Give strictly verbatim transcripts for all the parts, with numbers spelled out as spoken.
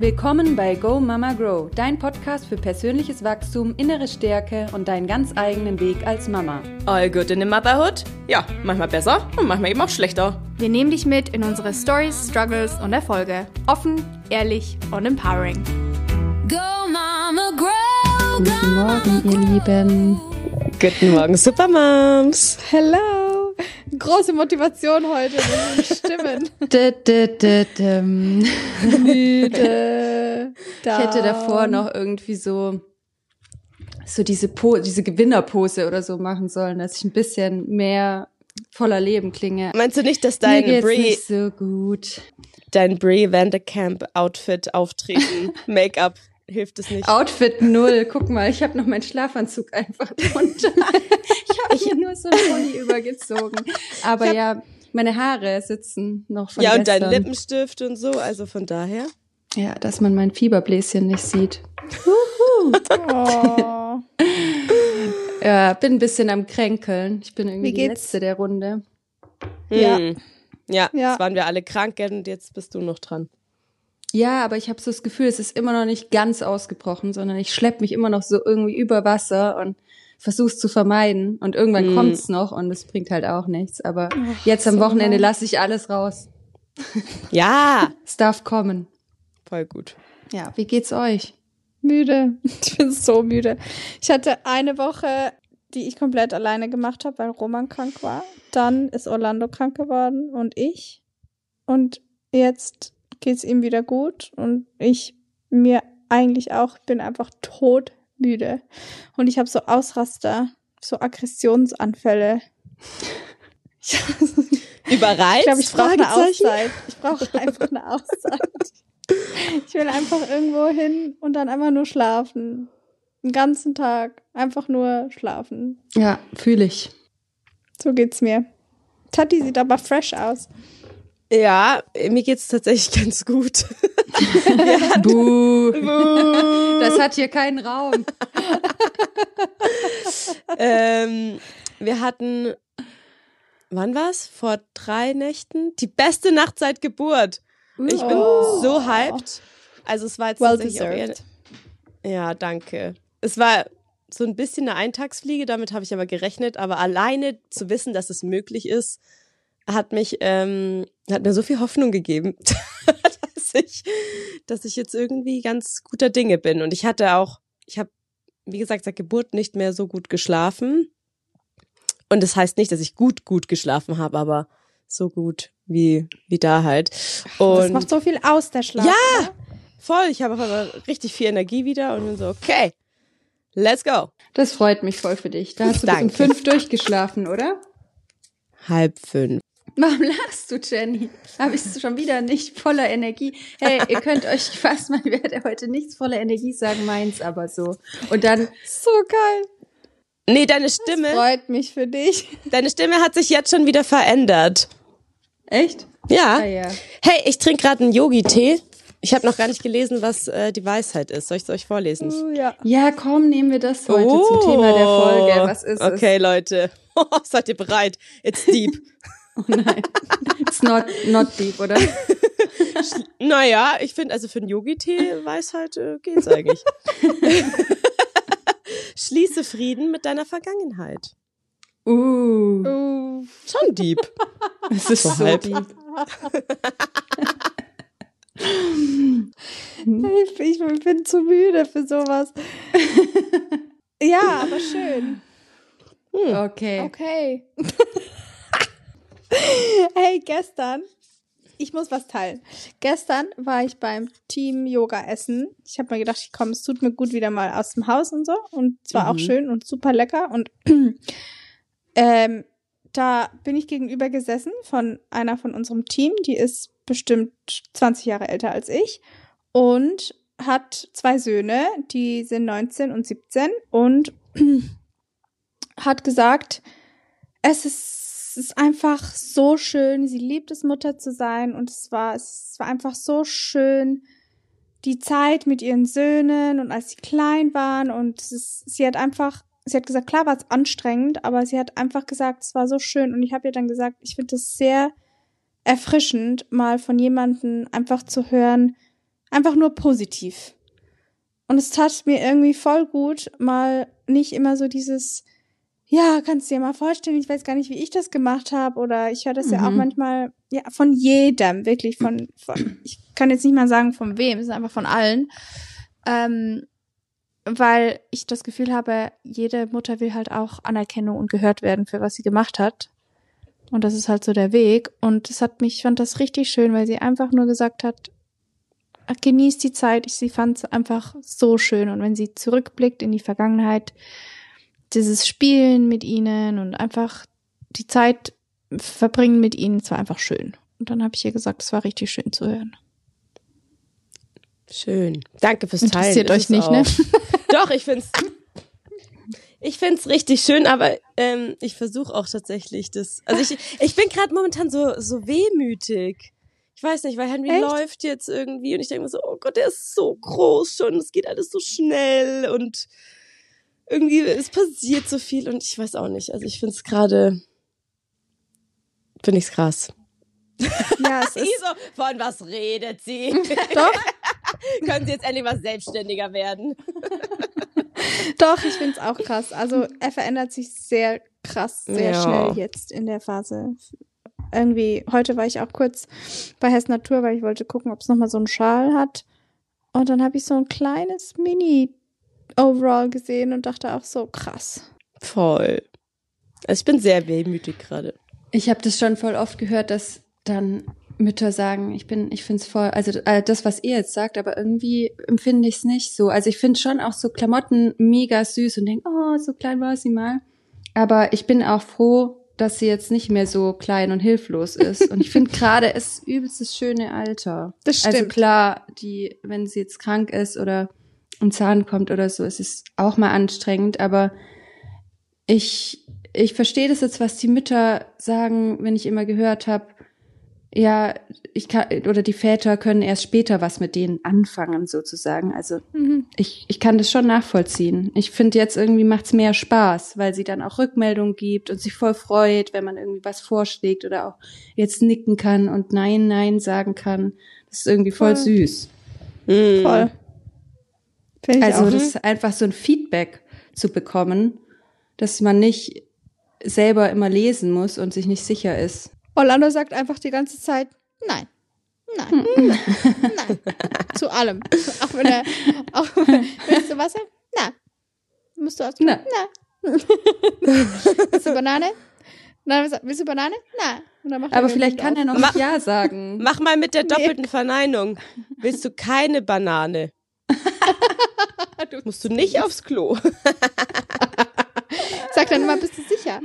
Willkommen bei Go Mama Grow, dein Podcast für persönliches Wachstum, innere Stärke und deinen ganz eigenen Weg als Mama. All good in the motherhood? Ja, manchmal besser und manchmal eben auch schlechter. Wir nehmen dich mit in unsere Stories, Struggles und Erfolge. Offen, ehrlich und empowering. Go Mama Grow! Guten Morgen, ihr Lieben. Guten Morgen, Supermoms. Hello. Große Motivation heute mit den Stimmen. D -d -d -d Müde. Ich hätte davor noch irgendwie so, so diese, po diese Gewinnerpose oder so machen sollen, dass ich ein bisschen mehr voller Leben klinge. Meinst du nicht, dass dein Mir geht's Brie, nicht so gut. dein Brie Vanderkamp Outfit auftreten, Make-up, hilft es nicht? Outfit null. Guck mal, ich habe noch meinen Schlafanzug einfach drunter. Ich habe hier nur so einen Pulli übergezogen. Aber hab, ja, meine Haare sitzen noch von Ja, und gestern. dein Lippenstift und so, also von daher. Ja, dass man mein Fieberbläschen nicht sieht. Oh. Ja, bin ein bisschen am Kränkeln. Ich bin irgendwie Wie die geht's? Letzte der Runde. Ja. Hm. Ja, Ja. jetzt waren wir alle krank und jetzt bist du noch dran. Ja, aber ich habe so das Gefühl, es ist immer noch nicht ganz ausgebrochen, sondern ich schlepp mich immer noch so irgendwie über Wasser und versuch's zu vermeiden. Und irgendwann Mm. kommt's noch und es bringt halt auch nichts. Aber Ach, jetzt am so Wochenende gemein. lasse ich alles raus. Ja, Es darf kommen. voll gut. Ja, wie geht's euch? Müde. Ich bin so müde. Ich hatte eine Woche, die ich komplett alleine gemacht habe, weil Roman krank war. Dann ist Orlando krank geworden und ich. Und jetzt geht's ihm wieder gut und ich mir eigentlich auch, bin einfach todmüde. Und ich habe so Ausraster, so Aggressionsanfälle. Ich, Überreizt? ich glaube, ich brauche eine Fragezeichen? Auszeit. Ich brauche einfach eine Auszeit. Ich will einfach irgendwo hin und dann einfach nur schlafen. Den ganzen Tag einfach nur schlafen. Ja, fühle ich. So geht's mir. Tati sieht aber fresh aus. Ja, mir geht's tatsächlich ganz gut. Buh. Buh. Das hat hier keinen Raum. ähm, wir hatten, wann war's? Vor drei Nächten? Die beste Nacht seit Geburt. Ich bin Oh. so hyped. Also es war jetzt Well tatsächlich auch deserved. eher, ja, danke. Es war so ein bisschen eine Eintagsfliege, damit habe ich aber gerechnet. Aber alleine zu wissen, dass es möglich ist, hat mich, ähm, hat mir so viel Hoffnung gegeben, dass ich, dass ich jetzt irgendwie ganz guter Dinge bin. Und ich hatte auch, ich habe, wie gesagt, seit Geburt nicht mehr so gut geschlafen. Und das heißt nicht, dass ich gut, gut geschlafen habe, aber so gut wie, wie da halt. Und Das macht so viel aus, der Schlaf. Ja! Oder? voll, ich habe auf einmal richtig viel Energie wieder und bin so, okay, let's go. Das freut mich voll für dich. Da hast du bis um Danke. fünf durchgeschlafen, oder? Halb fünf. Warum lachst du, Jenny? Habe ich schon wieder nicht voller Energie? Hey, ihr könnt euch fast mal, ich werde heute nichts voller Energie sagen, meins aber so. Und dann, So geil. Nee, deine Stimme, Freut mich für dich. deine Stimme hat sich jetzt schon wieder verändert. echt? Ja. Ah ja. Hey, ich trinke gerade einen Yogi-Tee. Ich habe noch gar nicht gelesen, was äh, die Weisheit ist. Soll ich es euch vorlesen? Oh, ja. Ja, komm, nehmen wir das heute zum Thema der Folge. Was ist Okay, Leute. Seid ihr bereit? It's deep. es? Oh nein, it's not, not deep, oder? Naja, ich finde, also für einen Yogi-Tee Weisheit äh, geht's eigentlich. Schließe Frieden mit deiner Vergangenheit. Uh, Uh. Schon deep. es ist so, so halb. deep. Ich, ich bin zu müde für sowas. Ja, aber schön. Okay. Okay. Hey, gestern, ich muss was teilen. Gestern war ich beim Team Yoga essen. Ich habe mir gedacht, ich komme, es tut mir gut wieder mal aus dem Haus und so. Und es war Mhm. auch schön und super lecker. Und ähm, da bin ich gegenüber gesessen von einer von unserem Team. Die ist bestimmt zwanzig Jahre älter als ich und hat zwei Söhne, die sind neunzehn und siebzehn und hat gesagt, es ist, es ist einfach so schön, sie liebt es, Mutter zu sein und es war, es war einfach so schön, die Zeit mit ihren Söhnen und als sie klein waren und es ist, sie hat einfach, sie hat gesagt, klar war es anstrengend, aber sie hat einfach gesagt, es war so schön und ich habe ihr dann gesagt, ich finde es sehr erfrischend, mal von jemandem einfach zu hören, einfach nur positiv. Und es tat mir irgendwie voll gut, mal nicht immer so dieses, ja, kannst du dir mal vorstellen, ich weiß gar nicht, wie ich das gemacht habe. Oder ich höre das mhm. ja auch manchmal, ja, von jedem, wirklich von, von, ich kann jetzt nicht mal sagen von wem, es ist einfach von allen. Ähm, weil ich das Gefühl habe, jede Mutter will halt auch Anerkennung und gehört werden für was sie gemacht hat. Und das ist halt so der Weg. Und es hat mich, ich fand das richtig schön, weil sie einfach nur gesagt hat, genießt die Zeit. Ich, sie fand es einfach so schön. Und wenn sie zurückblickt in die Vergangenheit, dieses Spielen mit ihnen und einfach die Zeit verbringen mit ihnen, es war einfach schön. Und dann habe ich ihr gesagt, es war richtig schön zu hören. Schön. Danke fürs Teilen. Interessiert euch nicht, auch. Ne? Doch, ich find's ich find's richtig schön, aber ähm, ich versuche auch tatsächlich das. Also ich ich bin gerade momentan so so wehmütig. Ich weiß nicht, weil Henry Echt? läuft jetzt irgendwie und ich denke mir so, oh Gott, der ist so groß schon, es geht alles so schnell und irgendwie es passiert so viel und ich weiß auch nicht. Also ich find's gerade finde ich's krass. Ja, es ist so, von was redet sie? Doch. Können sie jetzt endlich was selbstständiger werden? Doch, ich finde es auch krass. Also er verändert sich sehr krass, sehr ja. schnell jetzt in der Phase. Irgendwie, heute war ich auch kurz bei Hess Natur, weil ich wollte gucken, ob es nochmal so einen Schal hat. Und dann habe ich so ein kleines Mini-Overall gesehen und dachte auch so, krass. Voll. Also ich bin sehr wehmütig gerade. Ich habe das schon voll oft gehört, dass dann Mütter sagen, ich bin, ich find's voll, also äh, das, was ihr jetzt sagt, aber irgendwie empfinde ich es nicht so. Also ich finde schon auch so Klamotten mega süß und denke, oh, so klein war sie mal. Aber ich bin auch froh, dass sie jetzt nicht mehr so klein und hilflos ist. Und ich finde gerade, es ist übelst das schöne Alter. Das stimmt. Also klar, die, wenn sie jetzt krank ist oder ein Zahn kommt oder so, es ist auch mal anstrengend, aber ich, ich verstehe das jetzt, was die Mütter sagen, wenn ich immer gehört habe, ja, ich kann, oder die Väter können erst später was mit denen anfangen, sozusagen. Also mhm. ich, ich kann das schon nachvollziehen. Ich finde jetzt irgendwie macht's mehr Spaß, weil sie dann auch Rückmeldung gibt und sich voll freut, wenn man irgendwie was vorschlägt oder auch jetzt nicken kann und Nein, Nein sagen kann. Das ist irgendwie voll, voll. süß. Mhm. Voll. Find ich also auch. Das ist einfach so ein Feedback zu bekommen, dass man nicht selber immer lesen muss und sich nicht sicher ist. Orlando sagt einfach die ganze Zeit, nein, nein, nein, nein, zu allem. Auch wenn er, auch willst du Wasser? Nein. Musst du aus? Nein. Nein. Willst du Banane? Nein, willst du Banane? Nein. Und dann macht Aber vielleicht kann er noch mach, Ja sagen. Mach mal mit der doppelten nee. Verneinung. Willst du keine Banane? Du musst du nicht aufs Klo. Sag dann immer, bist du sicher?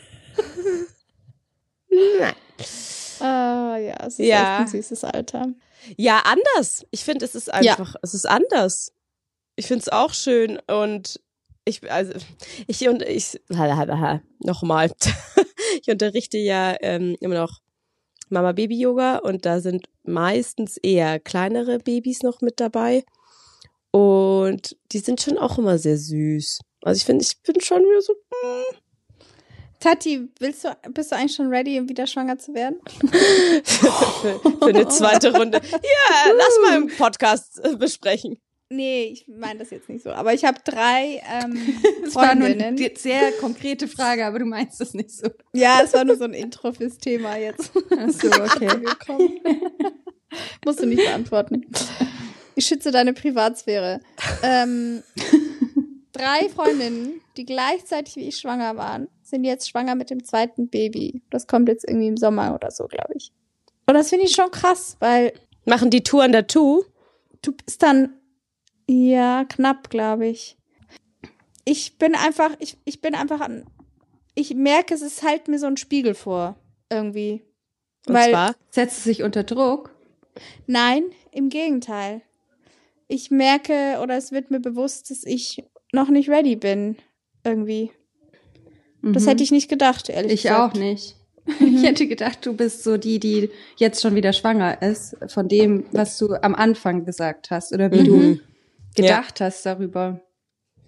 Nein. Ah, ja, es ist ja. echt ein süßes Alter. Ja, anders. Ich finde, es ist einfach, ja. es ist anders. Ich finde es auch schön und ich, also, ich und ich, nochmal, ich unterrichte ja ähm, immer noch Mama-Baby-Yoga und da sind meistens eher kleinere Babys noch mit dabei und die sind schon auch immer sehr süß. Also ich finde, ich bin schon wieder so, mm. Tati, willst du, bist du eigentlich schon ready, um wieder schwanger zu werden? für, für eine zweite Runde. Ja, lass mal im Podcast äh, besprechen. Nee, ich meine das jetzt nicht so. Aber ich habe drei ähm, das war nur eine sehr konkrete Frage, aber du meinst das nicht so. Ja, es war nur so ein Intro fürs Thema jetzt. Ach so, okay. Musst du nicht beantworten. Ich schütze deine Privatsphäre. Ähm, drei Freundinnen, die gleichzeitig wie ich schwanger waren, sind jetzt schwanger mit dem zweiten Baby. Das kommt jetzt irgendwie im Sommer oder so, glaube ich. Und das finde ich schon krass, weil... Machen die Tour an der Tour? Du bist dann... Ja, knapp, glaube ich. Ich bin einfach... Ich, ich bin einfach... an. Ich merke, es ist halt mir so ein Spiegel vor. Irgendwie. Und weil, zwar? Setzt es sich unter Druck? Nein, im Gegenteil. Ich merke, oder es wird mir bewusst, dass ich noch nicht ready bin. Irgendwie. Das hätte ich nicht gedacht, ehrlich ich gesagt. Ich auch nicht. Mhm. Ich hätte gedacht, du bist so die, die jetzt schon wieder schwanger ist, von dem, was du am Anfang gesagt hast oder wie mhm. du gedacht ja. hast darüber.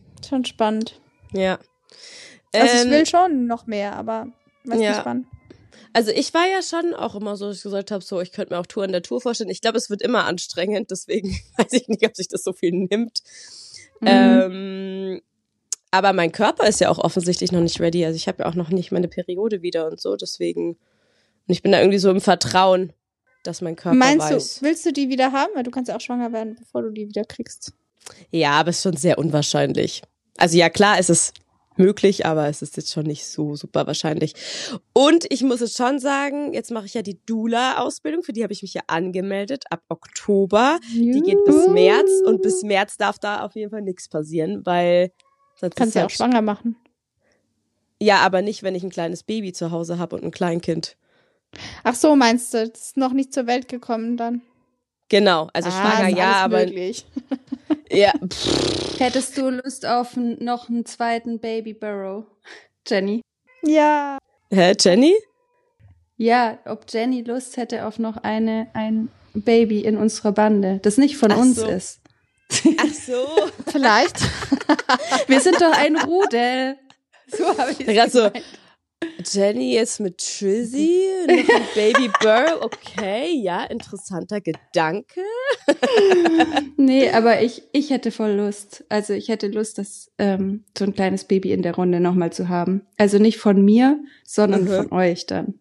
Schon spannend. Ja. Also ähm, ich will schon noch mehr, aber weiß ja. nicht wann. Also ich war ja schon auch immer so, dass ich gesagt habe, so, ich könnte mir auch Tour in der Tour vorstellen. Ich glaube, es wird immer anstrengend, deswegen weiß ich nicht, ob sich das so viel nimmt. Mhm. Ähm, aber mein Körper ist ja auch offensichtlich noch nicht ready. Also ich habe ja auch noch nicht meine Periode wieder und so, deswegen. Und ich bin da irgendwie so im Vertrauen, dass mein Körper Meinst weiß. du, willst du die wieder haben? Weil du kannst ja auch schwanger werden, bevor du die wieder kriegst. Ja, aber es ist schon sehr unwahrscheinlich. Also ja, klar, es ist möglich, aber es ist jetzt schon nicht so super wahrscheinlich. Und ich muss jetzt schon sagen, jetzt mache ich ja die Doula-Ausbildung, für die habe ich mich ja angemeldet, ab Oktober. Juhu. Die geht bis März und bis März darf da auf jeden Fall nichts passieren, weil sonst kannst du ja auch schwanger machen. Ja, aber nicht, wenn ich ein kleines Baby zu Hause habe und ein Kleinkind. Ach so, meinst du, das ist noch nicht zur Welt gekommen dann? Genau, also ah, schwanger ist ja, alles aber möglich. ja. Hättest du Lust auf n- noch einen zweiten Baby Burrow, Jenny? Ja. Hä, Jenny? Ja, ob Jenny Lust hätte auf noch eine ein Baby in unserer Bande, das nicht von Ach uns so. ist. Ach so. Vielleicht. Wir sind doch ein Rudel. So habe ich es Gerade so, gemeint. Jenny jetzt mit Trizzy, noch ein Baby Burrow, okay, ja, interessanter Gedanke. Nee, aber ich, ich hätte voll Lust. Also ich hätte Lust, das ähm, so ein kleines Baby in der Runde nochmal zu haben. Also nicht von mir, sondern Mhm. von euch dann.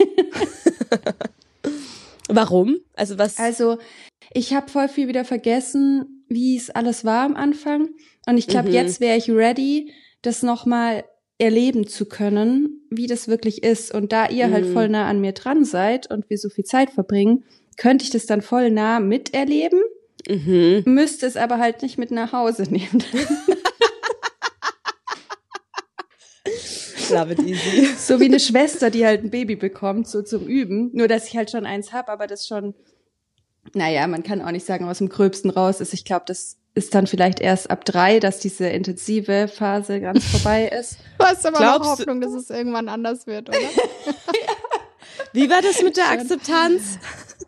Warum? Also was? Also ich habe voll viel wieder vergessen, wie es alles war am Anfang. Und ich glaube, Mhm. jetzt wäre ich ready, das nochmal erleben zu können, wie das wirklich ist. Und da ihr Mhm. halt voll nah an mir dran seid und wir so viel Zeit verbringen, könnte ich das dann voll nah miterleben, Mhm. müsste es aber halt nicht mit nach Hause nehmen. Love it easy. So wie eine Schwester, die halt ein Baby bekommt, so zum Üben. Nur, dass ich halt schon eins hab, aber das schon, naja, man kann auch nicht sagen, aus dem Gröbsten raus ist. Ich glaube, das ist dann vielleicht erst ab drei, dass diese intensive Phase ganz vorbei ist. Du hast aber Glaubst noch du- Hoffnung, dass es irgendwann anders wird, oder? Wie war das mit der Schön. Akzeptanz?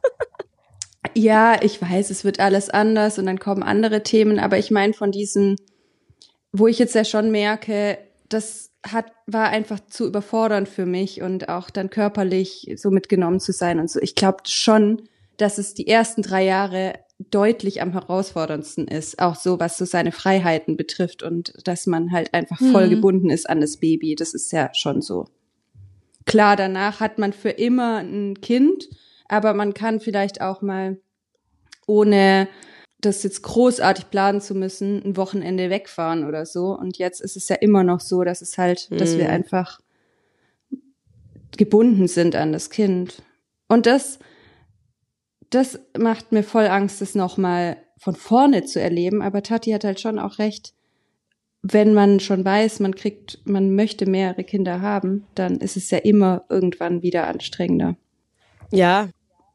Ja, ich weiß, es wird alles anders und dann kommen andere Themen, aber ich meine von diesem, wo ich jetzt ja schon merke, das hat, war einfach zu überfordernd für mich und auch dann körperlich so mitgenommen zu sein und so. Ich glaube schon, dass es die ersten drei Jahre deutlich am herausforderndsten ist, auch so, was so seine Freiheiten betrifft und dass man halt einfach voll Mhm. gebunden ist an das Baby. Das ist ja schon so. Klar, danach hat man für immer ein Kind, aber man kann vielleicht auch mal, ohne das jetzt großartig planen zu müssen, ein Wochenende wegfahren oder so. Und jetzt ist es ja immer noch so, dass es halt, dass wir Mhm. einfach gebunden sind an das Kind. Und das, das macht mir voll Angst, das nochmal von vorne zu erleben. Aber Tati hat halt schon auch recht. Wenn man schon weiß, man kriegt, man möchte mehrere Kinder haben, dann ist es ja immer irgendwann wieder anstrengender. Ja,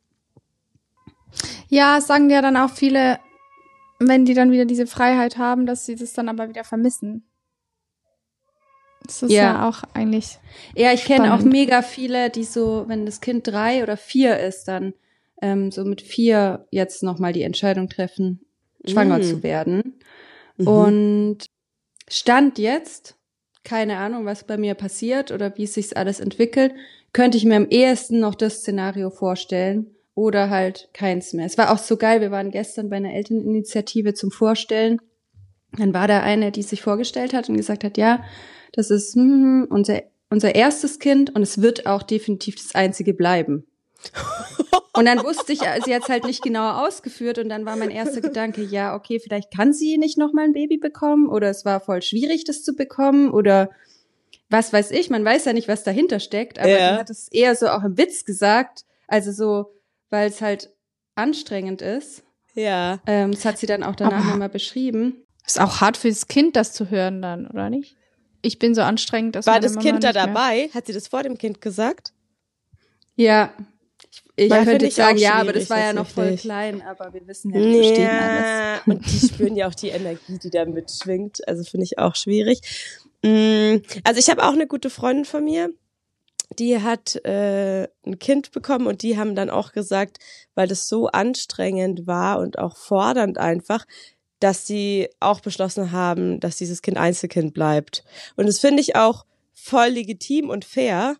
Ja, es sagen ja dann auch viele, wenn die dann wieder diese Freiheit haben, dass sie das dann aber wieder vermissen. Das ist ja, Ja. auch eigentlich. Ja, ich kenne auch Spannend. mega viele, die so, wenn das Kind drei oder vier ist, dann ähm, so mit vier jetzt nochmal die Entscheidung treffen, schwanger Mm. zu werden. Mhm. Und Stand jetzt, keine Ahnung, was bei mir passiert oder wie es sich alles entwickelt, könnte ich mir am ehesten noch das Szenario vorstellen oder halt keins mehr. Es war auch so geil, wir waren gestern bei einer Elterninitiative zum Vorstellen. Dann war da eine, die sich vorgestellt hat und gesagt hat, ja, das ist hm, unser, unser erstes Kind und es wird auch definitiv das einzige bleiben. Und dann wusste ich, sie hat es halt nicht genauer ausgeführt und dann war mein erster Gedanke, ja, okay, vielleicht kann sie nicht nochmal ein Baby bekommen oder es war voll schwierig, das zu bekommen oder was weiß ich, man weiß ja nicht, was dahinter steckt, aber Ja. die hat es eher so auch im Witz gesagt, also so, weil es halt anstrengend ist. ja. Ähm, das hat sie dann auch danach Aber- nochmal beschrieben. Ist auch hart fürs Kind, das zu hören dann, oder nicht? Ich bin so anstrengend, dass War meine das Mama Kind da nicht mehr- dabei? Hat sie das vor dem Kind gesagt? Ja, ich, ich Weil könnte finde jetzt ich auch sagen, ja, aber schwierig das war ja noch voll tatsächlich. klein, aber wir wissen ja, die verstehen alles. Ja, und die spüren ja auch die Energie, die da mitschwingt. Also finde ich auch schwierig. Mm, Also ich habe auch eine gute Freundin von mir, die hat äh, ein Kind bekommen und die haben dann auch gesagt, weil das so anstrengend war und auch fordernd einfach, dass sie auch beschlossen haben, dass dieses Kind Einzelkind bleibt. Und das finde ich auch voll legitim und fair.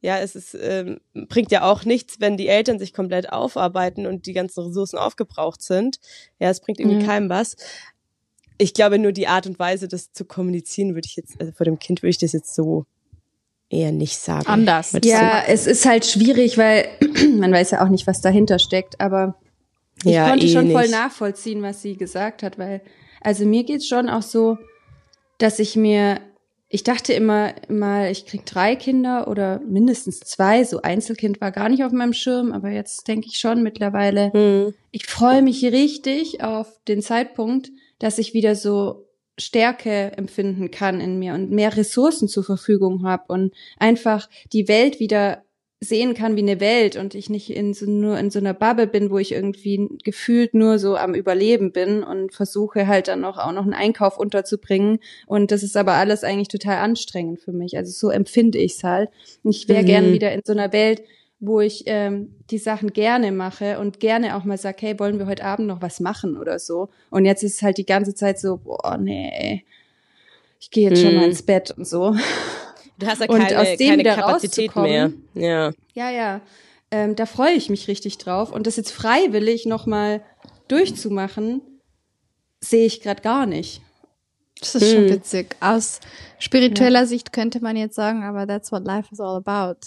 Ja, es ist, ähm, bringt ja auch nichts, wenn die Eltern sich komplett aufarbeiten und die ganzen Ressourcen aufgebraucht sind. Ja, es bringt irgendwie Ja. keinem was. Ich glaube, nur die Art und Weise, das zu kommunizieren, würde ich jetzt, also vor dem Kind würde ich das jetzt so eher nicht sagen. Anders. Würdest Ja, es ist halt schwierig, weil man weiß ja auch nicht, was dahinter steckt, aber ich Ja, konnte eh schon voll nicht. nachvollziehen, was sie gesagt hat, weil, also mir geht's schon auch so, dass ich mir, ich dachte immer mal, ich krieg drei Kinder oder mindestens zwei, so Einzelkind war gar nicht auf meinem Schirm, aber jetzt denke ich schon mittlerweile, Hm. ich freue mich richtig auf den Zeitpunkt, dass ich wieder so Stärke empfinden kann in mir und mehr Ressourcen zur Verfügung habe und einfach die Welt wieder sehen kann wie eine Welt und ich nicht in so, nur in so einer Bubble bin, wo ich irgendwie gefühlt nur so am Überleben bin und versuche halt dann auch, auch noch einen Einkauf unterzubringen und das ist aber alles eigentlich total anstrengend für mich. Also so empfinde ich es halt. Und ich wäre Mhm. gern wieder in so einer Welt, wo ich ähm, die Sachen gerne mache und gerne auch mal sage, hey, wollen wir heute Abend noch was machen oder so. Und jetzt ist es halt die ganze Zeit so, boah, nee, ich gehe jetzt schon Mhm. mal ins Bett und so. Du hast ja Und keine, aus dem keine wieder Kapazität mehr. rauszukommen, Ja. Ja, ja, ähm, da freue ich mich richtig drauf. Und das jetzt freiwillig nochmal durchzumachen, sehe ich gerade gar nicht. Das ist schon Hm. witzig. Aus spiritueller Sicht könnte man jetzt sagen, aber that's what life is all about.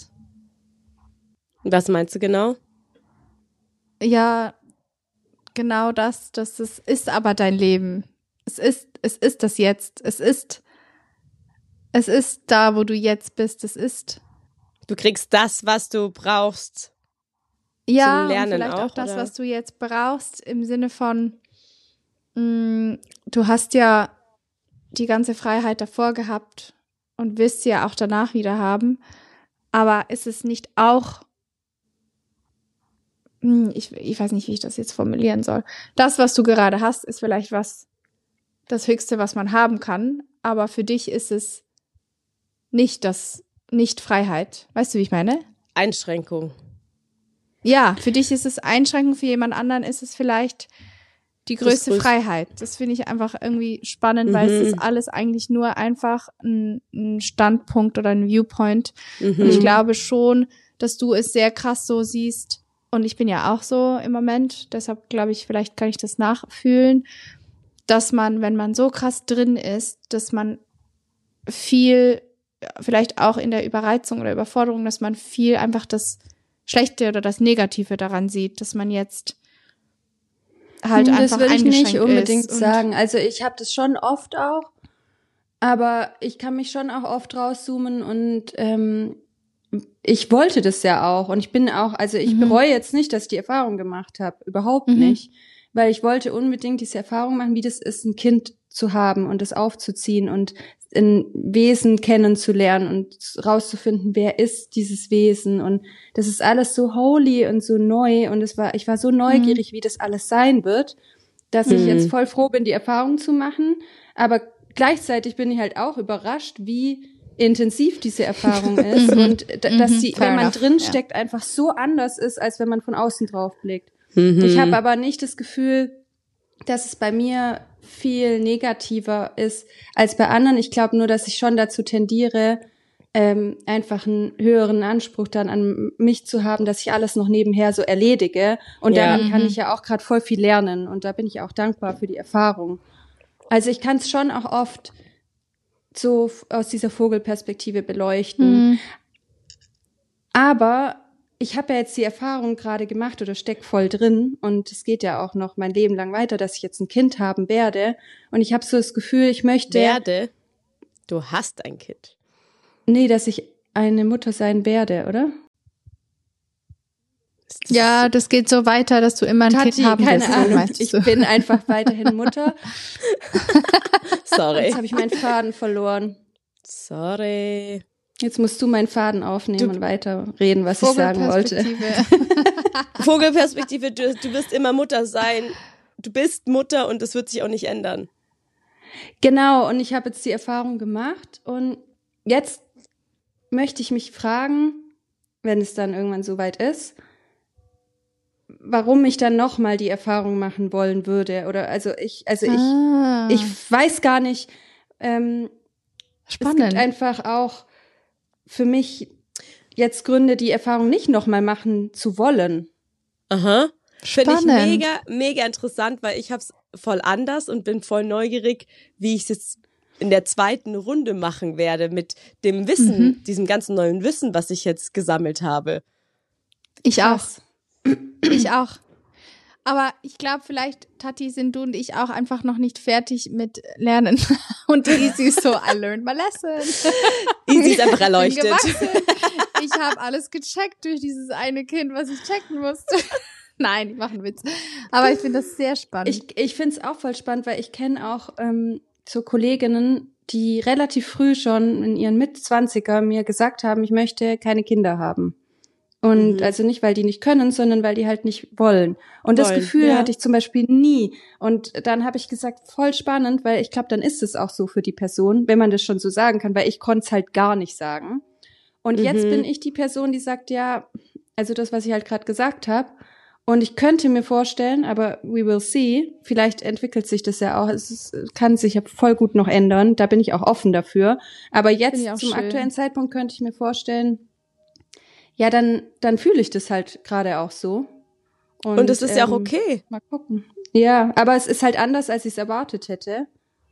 Was meinst du genau? Ja, genau das, das ist, ist aber dein Leben. Es ist, es ist das Jetzt. Es ist, es ist da, wo du jetzt bist. Es ist, Du kriegst das, was du brauchst. ja, Lernen und vielleicht auch, auch, das, oder? was du jetzt brauchst, im Sinne von, mh, du hast ja die ganze Freiheit davor gehabt und wirst sie ja auch danach wieder haben. Aber ist es nicht auch, hm, ich, ich weiß nicht, wie ich das jetzt formulieren soll. Das, was du gerade hast, ist vielleicht was, das Höchste, was man haben kann. Aber für dich ist es nicht das, nicht Freiheit. Weißt du, wie ich meine? Einschränkung. Ja, für dich ist es Einschränkung, für jemand anderen ist es vielleicht die größte größte- Freiheit. Das finde ich einfach irgendwie spannend, weil es Mhm. ist alles eigentlich nur einfach ein, ein Standpunkt oder ein Viewpoint. Mhm. Und ich glaube schon, dass du es sehr krass so siehst. Und ich bin ja auch so im Moment. Deshalb glaube ich, vielleicht kann ich das nachfühlen, dass man, wenn man so krass drin ist, dass man viel, vielleicht auch in der Überreizung oder Überforderung, dass man viel einfach das Schlechte oder das Negative daran sieht, dass man jetzt halt Hm, einfach das würde ich nicht eingeschränkt unbedingt ist. Und sagen. Also ich habe das schon oft auch, aber ich kann mich schon auch oft rauszoomen und ähm, ich wollte das ja auch und ich bin auch, also ich Mhm. bereue jetzt nicht, dass ich die Erfahrung gemacht habe, überhaupt Mhm. nicht, weil ich wollte unbedingt diese Erfahrung machen, wie das ist, ein Kind zu haben und das aufzuziehen und ein Wesen kennenzulernen und rauszufinden, wer ist dieses Wesen und das ist alles so holy und so neu und es war, ich war so neugierig, wie das alles sein wird, dass ich Mhm. jetzt voll froh bin, die Erfahrung zu machen, aber gleichzeitig bin ich halt auch überrascht, wie intensiv diese Erfahrung ist Mhm. und d- dass Mhm. sie, Fair wenn man enough, drin ja. steckt, einfach so anders ist, als wenn man von außen drauf blickt. Mhm. Ich habe aber nicht das Gefühl, dass es bei mir viel negativer ist als bei anderen. Ich glaube nur, dass ich schon dazu tendiere, ähm, einfach einen höheren Anspruch dann an mich zu haben, dass ich alles noch nebenher so erledige. Und Ja. daran kann Mhm. ich ja auch gerade voll viel lernen. Und da bin ich auch dankbar für die Erfahrung. Also ich kann es schon auch oft so f- aus dieser Vogelperspektive beleuchten. Mhm. Aber ich habe ja jetzt die Erfahrung gerade gemacht oder steck voll drin und es geht ja auch noch mein Leben lang weiter, dass ich jetzt ein Kind haben werde und ich habe so das Gefühl, ich möchte, Werde. Du hast ein Kind. nee, dass ich eine Mutter sein werde, oder? Ist das- Ja, das geht so weiter, dass du immer ein Tati, Kind haben keine willst. so Ahnung, meinst ich du. bin einfach weiterhin Mutter. Sorry. Jetzt habe ich meinen Faden verloren. Sorry. Jetzt musst du meinen Faden aufnehmen Du- und weiterreden, was ich sagen wollte. Vogelperspektive. Vogelperspektive, du, du wirst immer Mutter sein. Du bist Mutter und das wird sich auch nicht ändern. Genau, und ich habe jetzt die Erfahrung gemacht und jetzt möchte ich mich fragen, wenn es dann irgendwann soweit ist, warum ich dann nochmal die Erfahrung machen wollen würde. Oder also ich, also ich, ah, ich weiß gar nicht, ähm, es spannend. gibt einfach auch für mich jetzt Gründe, die Erfahrung nicht nochmal machen zu wollen. Aha. Finde ich Spannend. mega, mega interessant, weil ich hab's voll anders und bin voll neugierig, wie ich es jetzt in der zweiten Runde machen werde mit dem Wissen, Mhm. diesem ganzen neuen Wissen, was ich jetzt gesammelt habe. Ich auch. Krass. Ich auch. Aber ich glaube, vielleicht, Tati, sind du und ich auch einfach noch nicht fertig mit Lernen. Und Easy ist so, I learned my lesson. Easy ist einfach Bin erleuchtet. gewachsen. Ich habe alles gecheckt durch dieses eine Kind, was ich checken musste. Nein, ich mache einen Witz. Aber ich finde das sehr spannend. Ich, ich finde es auch voll spannend, weil ich kenne auch ähm, so Kolleginnen, die relativ früh schon in ihren Mitzwanziger mir gesagt haben, ich möchte keine Kinder haben. Und Mhm. also nicht, weil die nicht können, sondern weil die halt nicht wollen. Und das Wollen, Gefühl ja. hatte ich zum Beispiel nie. Und dann habe ich gesagt, voll spannend, weil ich glaube, dann ist es auch so für die Person, wenn man das schon so sagen kann, weil ich konnte es halt gar nicht sagen. Und Mhm. jetzt bin ich die Person, die sagt, ja, also das, was ich halt gerade gesagt habe. Und ich könnte mir vorstellen, aber we will see, vielleicht entwickelt sich das ja auch, es ist, kann sich ja voll gut noch ändern, da bin ich auch offen dafür. Aber jetzt Finde ich auch zum schön. aktuellen Zeitpunkt könnte ich mir vorstellen, ja, dann, dann fühle ich das halt gerade auch so. Und es ist ja auch ähm, okay. Mal gucken. Ja, aber es ist halt anders, als ich es erwartet hätte.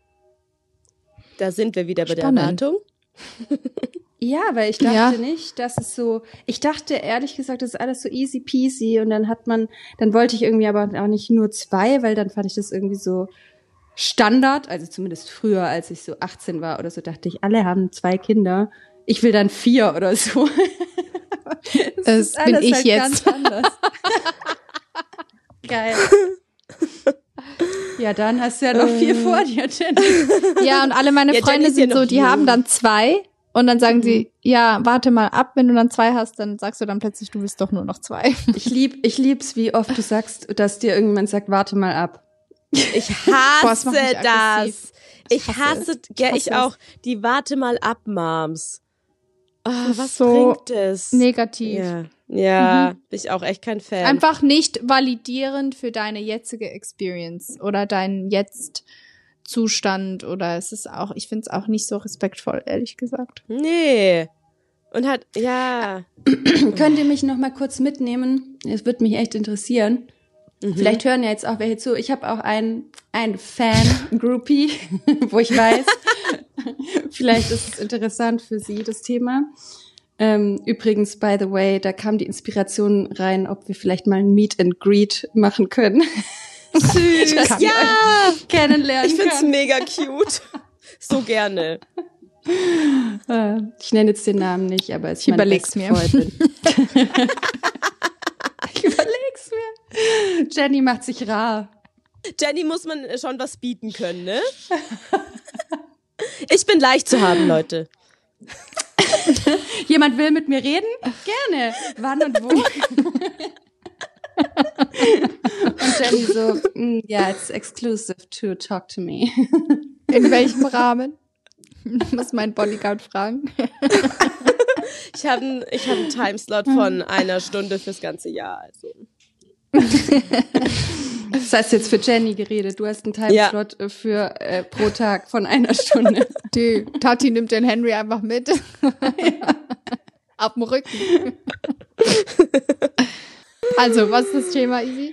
Da sind wir wieder bei Spannend. der Erwartung. Ja, weil ich dachte Ja. nicht, dass es so, ich dachte ehrlich gesagt, das ist alles so easy peasy und dann hat man, dann wollte ich irgendwie aber auch nicht nur zwei, weil dann fand ich das irgendwie so Standard, also zumindest früher, als ich so achtzehn war oder so, dachte ich, alle haben zwei Kinder. Ich will dann vier oder so. Das bin ich jetzt. Ganz anders. Geil. Ja, dann hast du ja noch viel vor dir, Jenny. Ja, und alle meine Ja, Jenny Freunde ist ja sind so, noch die jung. haben dann zwei und dann sagen sie, ja, warte mal ab, wenn du dann zwei hast, dann sagst du dann plötzlich, du willst doch nur noch zwei. Ich lieb, ich lieb's, wie oft du sagst, dass dir irgendjemand sagt, warte mal ab. Ich Boah, das macht hasse mich aggressiv. das. Ich hasse hasse, es. ja, Ich ich hasse auch. Die Warte mal ab, Moms. Oh, ist was so bringt es? Negativ. Ja, ja, bin ich auch echt kein Fan. Einfach nicht validierend für deine jetzige Experience oder deinen Jetzt-Zustand oder es ist auch, ich finde es auch nicht so respektvoll, ehrlich gesagt. Nee. Und hat, ja. Könnt ihr mich noch mal kurz mitnehmen? Es würde mich echt interessieren. Mhm. Vielleicht hören ja jetzt auch welche zu. Ich habe auch einen, einen Fan-Groupie, wo ich weiß, vielleicht ist es interessant für sie, das Thema. Ähm, übrigens, by the way, da kam die Inspiration rein, ob wir vielleicht mal ein Meet and Greet machen können. Süß. Dass ihr Ja. euch kennenlernen Ich find's könnt. mega cute. So gerne. Äh, Ich nenne jetzt den Namen nicht, aber es ist Ich meine überleg's beste mir. Freundin. Ich überleg's mir. Jenny macht sich rar. Jenny muss man schon was bieten können, ne? Ich bin leicht zu haben, Leute. Jemand will mit mir reden? Gerne. Wann und wo? Und Jenny so, mm, yeah, it's exclusive to talk to me. In welchem Rahmen? Ich muss meinen Bodyguard fragen. Ich habe einen ich hab einen Timeslot von einer Stunde fürs ganze Jahr. Also. Das hast jetzt für Jenny geredet. Du hast einen Timeslot für äh, pro Tag von einer Stunde. Die Tati nimmt den Henry einfach mit. Auf dem Rücken. Also, was ist das Thema, Easy?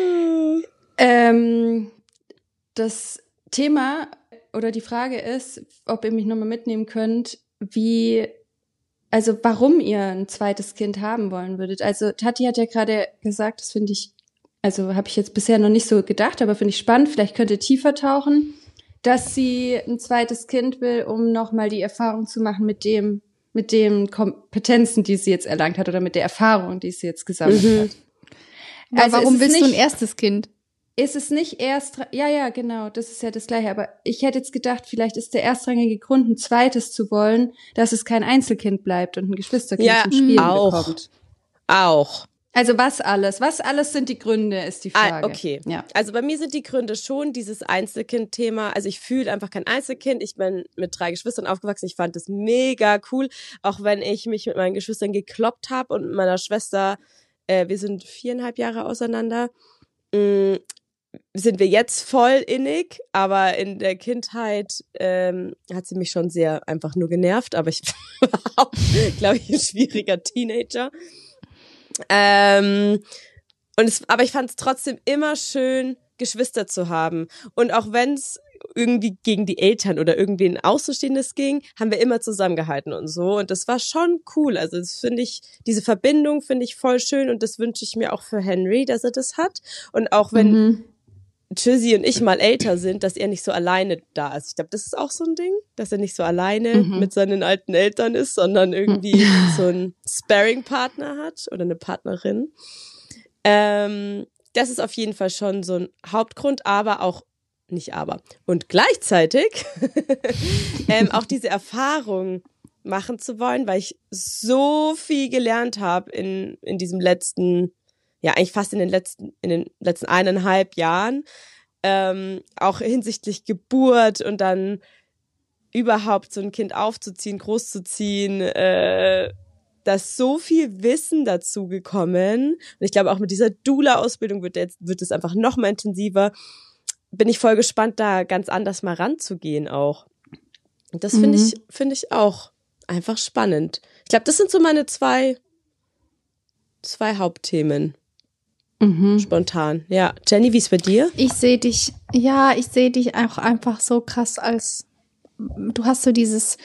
Ähm, das Thema oder die Frage ist, ob ihr mich nochmal mitnehmen könnt, wie, also warum ihr ein zweites Kind haben wollen würdet. Also Tati hat ja gerade gesagt, das finde ich, also habe ich jetzt bisher noch nicht so gedacht, aber finde ich spannend, vielleicht könnt ihr tiefer tauchen, dass sie ein zweites Kind will, um nochmal die Erfahrung zu machen mit dem, mit den Kompetenzen, die sie jetzt erlangt hat oder mit der Erfahrung, die sie jetzt gesammelt Mhm. hat. Ja, Also warum es ist willst du ein nicht- erstes Kind? Ist es nicht erst, ja, ja, genau, das ist ja das Gleiche, aber ich hätte jetzt gedacht, vielleicht ist der erstrangige Grund, ein zweites zu wollen, dass es kein Einzelkind bleibt und ein Geschwisterkind Ja, zum Spielen auch. bekommt. Auch. Also was alles, was alles sind die Gründe, ist die Frage. Ah, okay. Ja. Also bei mir sind die Gründe schon dieses Einzelkind-Thema. Also ich fühle einfach kein Einzelkind. Ich bin mit drei Geschwistern aufgewachsen. Ich fand das mega cool. Auch wenn ich mich mit meinen Geschwistern gekloppt habe und mit meiner Schwester, äh, wir sind viereinhalb Jahre auseinander. Mm, sind wir jetzt voll innig, aber in der Kindheit ähm, hat sie mich schon sehr einfach nur genervt, aber ich war auch, glaube ich, ein schwieriger Teenager. Ähm, und es, aber ich fand es trotzdem immer schön, Geschwister zu haben. Und auch wenn es irgendwie gegen die Eltern oder irgendwie ein Außenstehendes ging, haben wir immer zusammengehalten und so. Und das war schon cool. Also das finde ich, diese Verbindung finde ich voll schön und das wünsche ich mir auch für Henry, dass er das hat. Und auch wenn mhm. Chizzy und ich mal älter sind, dass er nicht so alleine da ist. Ich glaube, das ist auch so ein Ding, dass er nicht so alleine mhm. mit seinen alten Eltern ist, sondern irgendwie so einen Sparring-Partner hat oder eine Partnerin. Ähm, das ist auf jeden Fall schon so ein Hauptgrund, aber auch nicht aber. Und gleichzeitig ähm, auch diese Erfahrung machen zu wollen, weil ich so viel gelernt habe in in diesem letzten, ja eigentlich fast in den letzten in den letzten eineinhalb Jahren, ähm, auch hinsichtlich Geburt und dann überhaupt so ein Kind aufzuziehen, großzuziehen, äh, da ist so viel Wissen dazu gekommen und ich glaube auch mit dieser Doula-Ausbildung wird jetzt wird es einfach noch mal intensiver. Bin ich voll gespannt, da ganz anders mal ranzugehen auch. Und das finde mhm. ich finde ich auch einfach spannend. Ich glaube, das sind so meine zwei zwei Hauptthemen. Mhm. Spontan. Ja, Jenny, wie ist bei dir? Ich sehe dich, ja, ich sehe dich auch einfach so krass als, du hast so dieses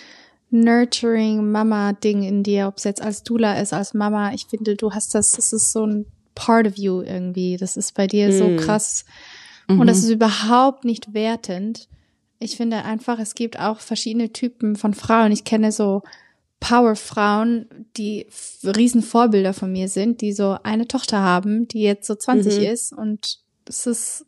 nurturing Mama-Ding in dir, ob es jetzt als Doula ist, als Mama. Ich finde, du hast das, das ist so ein part of you irgendwie. Das ist bei dir mm. so krass. Mhm. Und das ist überhaupt nicht wertend. Ich finde einfach, es gibt auch verschiedene Typen von Frauen. Ich kenne so Powerfrauen, die riesen Vorbilder von mir sind, die so eine Tochter haben, die jetzt so zwanzig mhm. ist und es ist,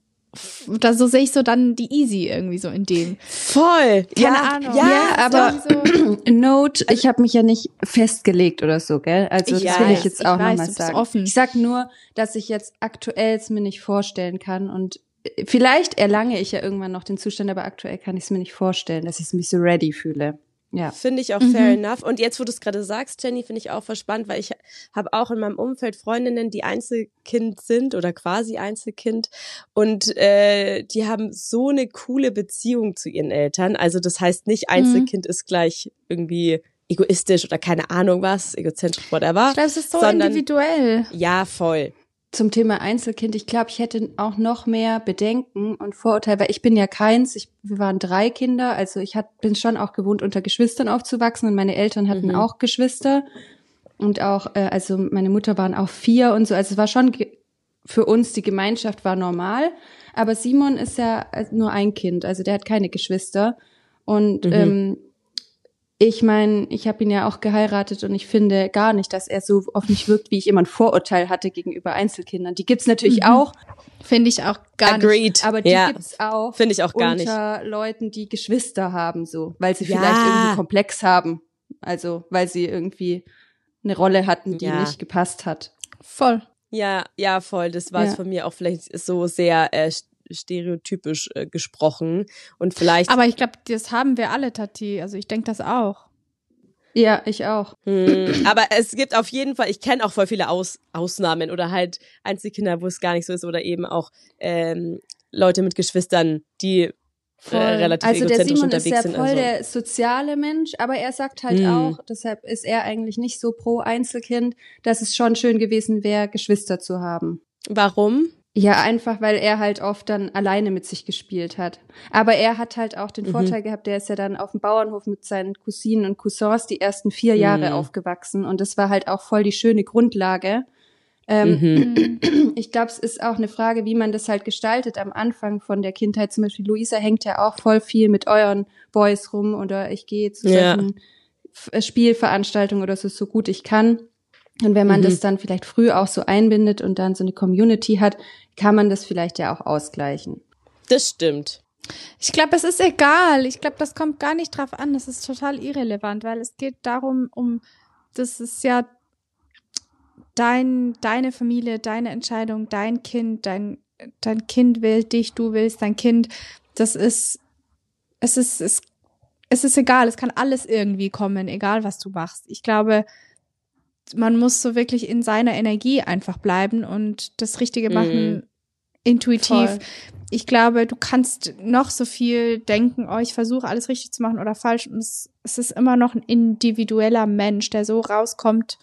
da so sehe ich so dann die Easy irgendwie so in dem. Voll. Keine ja, Ahnung. Ja, ja aber so Note, ich habe mich ja nicht festgelegt oder so, gell? Also ich das weiß, will ich jetzt auch nochmal sagen. Offen. Ich sag nur, dass ich jetzt aktuell es mir nicht vorstellen kann und vielleicht erlange ich ja irgendwann noch den Zustand, aber aktuell kann ich es mir nicht vorstellen, dass ich mich so ready fühle. Ja. Finde ich auch fair mhm. enough. Und jetzt, wo du es gerade sagst, Jenny, finde ich auch voll spannend, weil ich habe auch in meinem Umfeld Freundinnen, die Einzelkind sind oder quasi Einzelkind und äh, die haben so eine coole Beziehung zu ihren Eltern. Also das heißt nicht, Einzelkind mhm. ist gleich irgendwie egoistisch oder keine Ahnung was, egozentrisch, whatever. Ich glaube, es ist so sondern, individuell. Ja, voll. Zum Thema Einzelkind, ich glaube, ich hätte auch noch mehr Bedenken und Vorurteile, weil ich bin ja keins, ich, wir waren drei Kinder, also ich hat, bin schon auch gewohnt, unter Geschwistern aufzuwachsen und meine Eltern hatten mhm. auch Geschwister und auch, äh, also meine Mutter waren auch vier und so, also es war schon, ge- für uns die Gemeinschaft war normal, aber Simon ist ja nur ein Kind, also der hat keine Geschwister und mhm. ähm, ich meine, ich habe ihn ja auch geheiratet und ich finde gar nicht, dass er so auf mich wirkt, wie ich immer ein Vorurteil hatte gegenüber Einzelkindern. Die gibt's natürlich mhm. auch. Finde ich auch gar Agreed. nicht. Aber die ja. gibt's auch, Finde ich auch gar unter nicht. Leuten, die Geschwister haben, so, weil sie Ja. vielleicht irgendwie Komplex haben. Also, weil sie irgendwie eine Rolle hatten, die Ja. nicht gepasst hat. Voll. Ja, ja, voll. Das war es Ja. von mir auch vielleicht so sehr äh, stereotypisch äh, gesprochen und vielleicht. Aber ich glaube, das haben wir alle, Tati. Also ich denke das auch. Ja, ich auch. Hm, aber es gibt auf jeden Fall, ich kenne auch voll viele Aus, Ausnahmen oder halt Einzelkinder, wo es gar nicht so ist oder eben auch ähm, Leute mit Geschwistern, die äh, relativ also der egozentrisch Simon ist unterwegs ja sind. voll Also. der soziale Mensch, aber er sagt halt Hm. auch, deshalb ist er eigentlich nicht so pro Einzelkind, dass es schon schön gewesen wäre, Geschwister zu haben. Warum? Ja, einfach, weil er halt oft dann alleine mit sich gespielt hat. Aber er hat halt auch den Mhm. Vorteil gehabt, der ist ja dann auf dem Bauernhof mit seinen Cousinen und Cousins die ersten vier Jahre Mhm. aufgewachsen. Und das war halt auch voll die schöne Grundlage. Ähm, Mhm. Ich glaube, es ist auch eine Frage, wie man das halt gestaltet am Anfang von der Kindheit. Zum Beispiel Luisa hängt ja auch voll viel mit euren Boys rum oder ich gehe zu Ja. solchen F- Spielveranstaltungen oder so, so gut ich kann. Und wenn man Mhm. das dann vielleicht früh auch so einbindet und dann so eine Community hat, kann man das vielleicht ja auch ausgleichen. Das stimmt. Ich glaube, es ist egal. Ich glaube, das kommt gar nicht drauf an. Das ist total irrelevant, weil es geht darum, um, das ist ja dein, deine Familie, deine Entscheidung, dein Kind, dein, dein Kind will dich, du willst dein Kind. Das ist, es ist, es, es ist egal. Es kann alles irgendwie kommen, egal was du machst. Ich glaube, man muss so wirklich in seiner Energie einfach bleiben und das Richtige machen, Mhm. intuitiv. Voll. Ich glaube, du kannst noch so viel denken, oh, ich versuche alles richtig zu machen oder falsch. Und es, es ist immer noch ein individueller Mensch, der so rauskommt.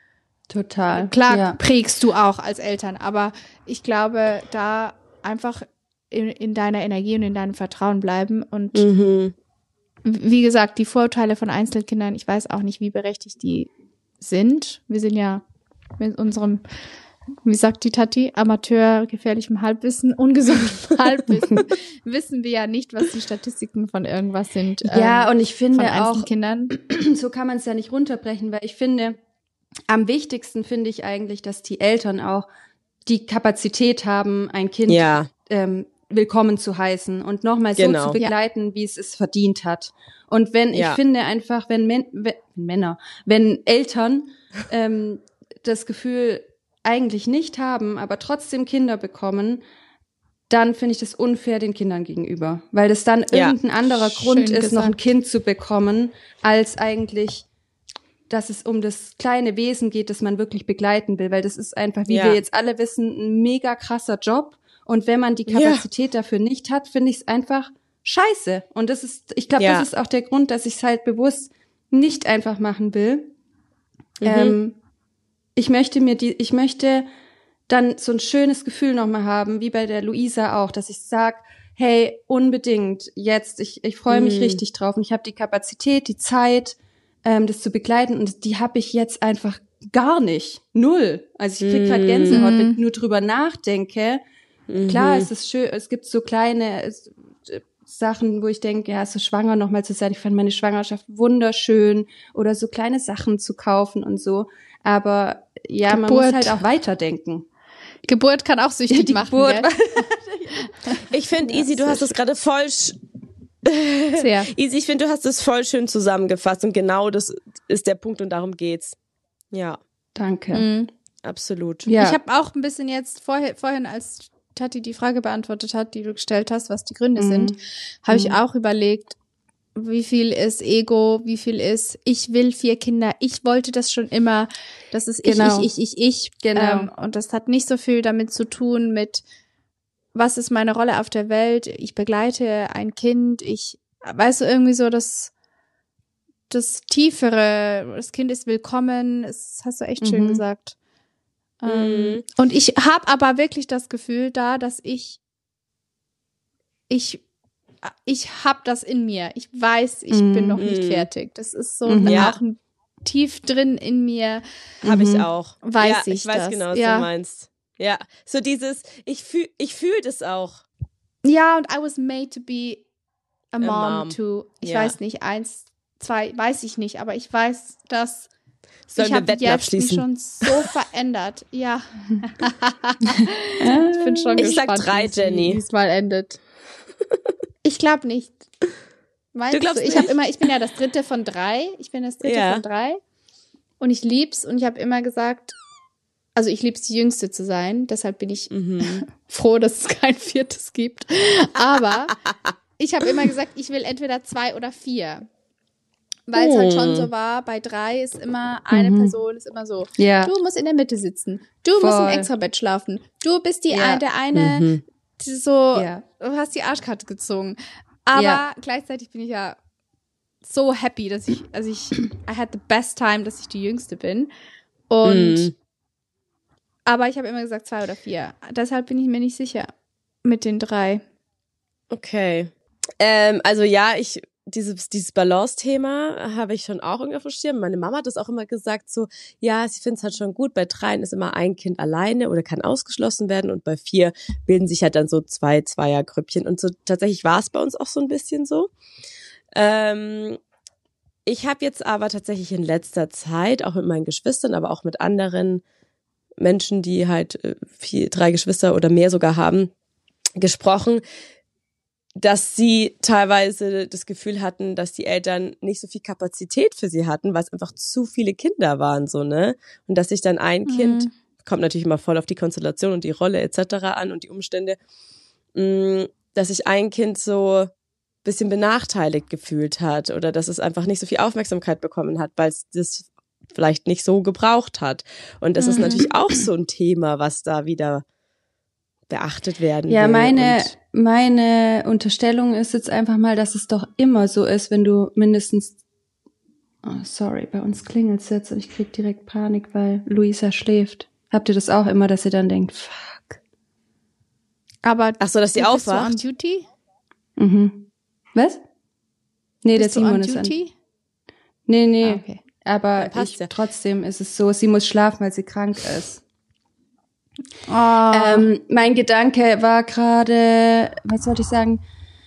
Total. Klar ja. prägst du auch als Eltern, aber ich glaube, da einfach in, in deiner Energie und in deinem Vertrauen bleiben. Und Mhm. wie gesagt, die Vorurteile von Einzelkindern, ich weiß auch nicht, wie berechtigt die sind. Wir sind ja mit unserem, wie sagt die Tati, Amateur, gefährlichem Halbwissen, ungesundem Halbwissen, wissen wir ja nicht, was die Statistiken von irgendwas sind. Ja, ähm, und ich von finde auch, Einzelkindern. so kann man es ja nicht runterbrechen, weil ich finde, am wichtigsten finde ich eigentlich, dass die Eltern auch die Kapazität haben, ein Kind Ja. ähm, willkommen zu heißen und nochmal so Genau. zu begleiten, wie es es verdient hat. Und wenn, Ja. ich finde einfach, wenn, Men wenn Männer, wenn Eltern ähm, das Gefühl eigentlich nicht haben, aber trotzdem Kinder bekommen, dann finde ich das unfair den Kindern gegenüber. Weil das dann Ja. irgendein anderer Schön Grund ist, gesagt. noch ein Kind zu bekommen, als eigentlich, dass es um das kleine Wesen geht, das man wirklich begleiten will. Weil das ist einfach, wie Ja. wir jetzt alle wissen, ein mega krasser Job. Und wenn man die Kapazität dafür nicht hat, finde ich es einfach scheiße. Und das ist, ich glaube, Ja. das ist auch der Grund, dass ich es halt bewusst nicht einfach machen will. Mhm. Ähm, ich möchte mir die, ich möchte dann so ein schönes Gefühl nochmal haben, wie bei der Luisa auch, dass ich sag, hey, unbedingt jetzt, ich, ich freue mich Mhm. richtig drauf und ich habe die Kapazität, die Zeit, ähm, das zu begleiten und die habe ich jetzt einfach gar nicht. Null. Also ich krieg gerade Gänsehaut, wenn ich nur drüber nachdenke. Klar, es ist schön, es gibt so kleine es, äh, Sachen, wo ich denke, ja, so schwanger nochmal zu sein, ich fand meine Schwangerschaft wunderschön oder so kleine Sachen zu kaufen und so. Aber ja, man Geburt. muss halt auch weiterdenken. Geburt kann auch süchtig Die machen, Geburt. gell? Ich finde, Easy, du hast das gerade voll, sch- Sehr. Easy, ich finde, du hast es voll schön zusammengefasst und genau das ist der Punkt und darum geht's. Ja, Danke. Mhm. absolut. Ja. Ich habe auch ein bisschen jetzt vorher, vorhin, als Tati die Frage beantwortet hat, die du gestellt hast, was die Gründe Mhm. sind, habe ich Mhm. auch überlegt, wie viel ist Ego, wie viel ist, ich will vier Kinder, ich wollte das schon immer, das ist ich, Genau. ich, ich, ich, ich. Genau. Ähm, und das hat nicht so viel damit zu tun mit, was ist meine Rolle auf der Welt, ich begleite ein Kind, ich, weißt du, irgendwie so das, das Tiefere, das Kind ist willkommen, das hast du echt schön Mhm. gesagt. Ähm, Mhm. und ich habe aber wirklich das Gefühl da, dass ich, ich, ich habe das in mir. Ich weiß, ich Mhm. bin noch nicht Mhm. fertig. Das ist so Mhm. Ja. auch ein, tief drin in mir. Habe ich Mhm. auch. Weiß ja, ich ich weiß das. genau, was Ja. du meinst. Ja, so dieses, ich fühl, ich fühl das auch. Ja, und I was made to be a A mom, mom. to, ich Ja. weiß nicht, eins, zwei, weiß ich nicht, aber ich weiß, dass Sollen ich wir habe Wetten jetzt mich abschließen? schon so verändert. Ja. Ich bin schon Ich sag gespannt, drei, wie es- Jenny. wie es mal endet. Ich glaube nicht. Meinst Du glaubst Ich habe nicht? immer, ich bin ja das dritte von drei. Ich bin das dritte Ja. von drei. Und ich lieb's und ich habe immer gesagt, also ich lieb's, die Jüngste zu sein. Deshalb bin ich Mhm. froh, dass es kein viertes gibt. Aber ich habe immer gesagt, ich will entweder zwei oder vier. Weil es halt schon so war, bei drei ist immer eine Mhm. Person, ist immer so, Ja. du musst in der Mitte sitzen, du musst im Voll. Extrabett schlafen, du bist die Ja. ein, der eine, Mhm. die so, Ja. du hast die Arschkarte gezogen. Aber Ja. gleichzeitig bin ich ja so happy, dass ich, also ich, I had the best time, dass ich die Jüngste bin. Und, Mhm. aber ich habe immer gesagt zwei oder vier. Deshalb bin ich mir nicht sicher mit den drei. Okay. Ähm, also ja, ich dieses dieses Balance-Thema habe ich schon auch irgendwie auf dem Schirm. Meine Mama hat das auch immer gesagt, so ja, sie findet es halt schon gut. Bei dreien ist immer ein Kind alleine oder kann ausgeschlossen werden und bei vier bilden sich halt dann so zwei Zweiergrüppchen und so. Tatsächlich war es bei uns auch so ein bisschen so. Ähm, ich habe jetzt aber tatsächlich in letzter Zeit auch mit meinen Geschwistern, aber auch mit anderen Menschen, die halt äh, vier, drei Geschwister oder mehr sogar haben, gesprochen, dass sie teilweise das Gefühl hatten, dass die Eltern nicht so viel Kapazität für sie hatten, weil es einfach zu viele Kinder waren, so, ne? Und dass sich dann ein Mhm. Kind, kommt natürlich immer voll auf die Konstellation und die Rolle et cetera an und die Umstände, mh, dass sich ein Kind so bisschen benachteiligt gefühlt hat oder dass es einfach nicht so viel Aufmerksamkeit bekommen hat, weil es das vielleicht nicht so gebraucht hat. Und das ist Mhm. natürlich auch so ein Thema, was da wieder beachtet werden Ja, will. meine, und meine Unterstellung ist jetzt einfach mal, dass es doch immer so ist, wenn du mindestens, oh, sorry, bei uns klingelt's jetzt und ich krieg direkt Panik, weil Luisa schläft. Habt ihr das auch immer, dass ihr dann denkt, fuck? Aber Ach so, dass die bist du aufwacht? on duty? Mhm. Was? Nee, Bist der du Simon on ist an. duty? Nee, nee, Ah, okay. aber Dann passt's ich, ja. trotzdem ist es so, sie muss schlafen, weil sie krank ist. Oh. Ähm, mein Gedanke war gerade, was sollte ich sagen,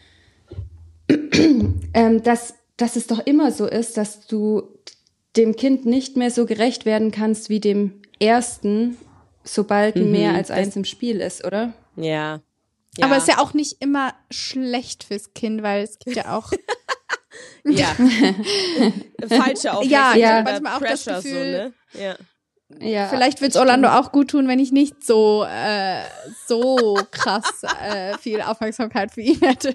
ähm, dass, dass es doch immer so ist, dass du dem Kind nicht mehr so gerecht werden kannst wie dem ersten, sobald Mhm, mehr als das- eins im Spiel ist, oder? Ja. ja. Aber ist ja auch nicht immer schlecht fürs Kind, weil es gibt ja auch Ja. Falsche Aufmerksamkeit. Ja, ich hab über manchmal auch das Pressure, Gefühl- so, ne? Ja. Ja, Vielleicht wird's Orlando auch gut tun, wenn ich nicht so äh, so krass äh, viel Aufmerksamkeit für ihn hätte.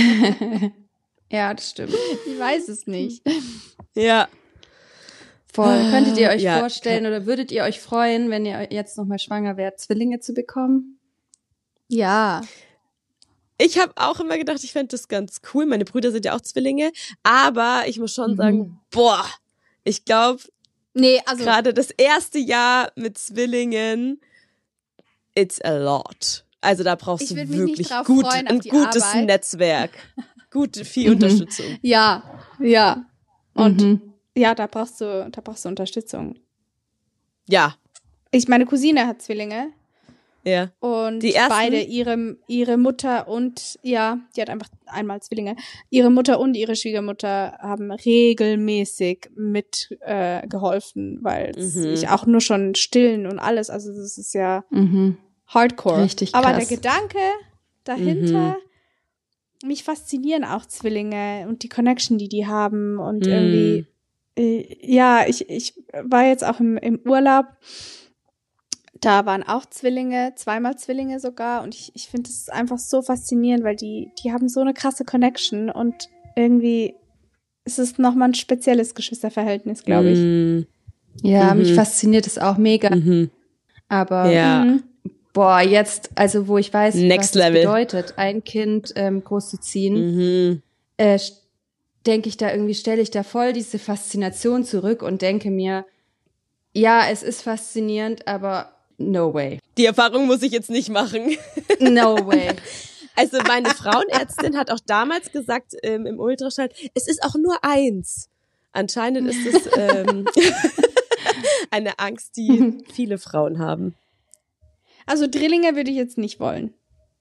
Ja, das stimmt. Ich weiß es nicht. Ja. Voll. Könntet ihr euch Ja, vorstellen oder würdet ihr euch freuen, wenn ihr jetzt nochmal schwanger wärt, Zwillinge zu bekommen? Ja. Ich habe auch immer gedacht, ich fände das ganz cool. Meine Brüder sind ja auch Zwillinge. Aber ich muss schon Mhm. sagen, boah, ich glaube, Nee, also gerade das erste Jahr mit Zwillingen, it's a lot. Also da brauchst Ich du würd mich nicht wirklich drauf gut, freuen auf ein die gutes Arbeit. Netzwerk. Gut, viel Mhm. Unterstützung. ja, ja. Und Mhm. ja, da brauchst du, da brauchst du Unterstützung. Ja, Ich, meine Cousine hat Zwillinge ja. und Die ersten? beide, ihre, ihre Mutter und, ja, die hat einfach einmal Zwillinge. Ihre Mutter und ihre Schwiegermutter haben regelmäßig mit äh, geholfen, weil Mhm. ich auch nur schon stillen und alles, also das ist ja Mhm. hardcore. Richtig Aber krass. der Gedanke dahinter, mich faszinieren auch Zwillinge und die Connection, die die haben und Mhm. irgendwie, äh, ja, ich, ich war jetzt auch im, im Urlaub, da waren auch Zwillinge, zweimal Zwillinge sogar und ich, ich finde es einfach so faszinierend, weil die, die haben so eine krasse Connection und irgendwie ist es nochmal ein spezielles Geschwisterverhältnis, glaube ich. Mhm. Ja, Mhm. mich fasziniert es auch mega. Mhm. Aber Ja. Mhm. boah, jetzt, also wo ich weiß, Next was es level. bedeutet, ein Kind ähm, großzuziehen, Mhm. äh, denke ich da irgendwie, stelle ich da voll diese Faszination zurück und denke mir, ja, es ist faszinierend, aber no way. Die Erfahrung muss ich jetzt nicht machen. No way. Also meine Frauenärztin hat auch damals gesagt ähm, im Ultraschall, es ist auch nur eins. Anscheinend ist es ähm, eine Angst, die viele Frauen haben. Also Drillinge würde ich jetzt nicht wollen.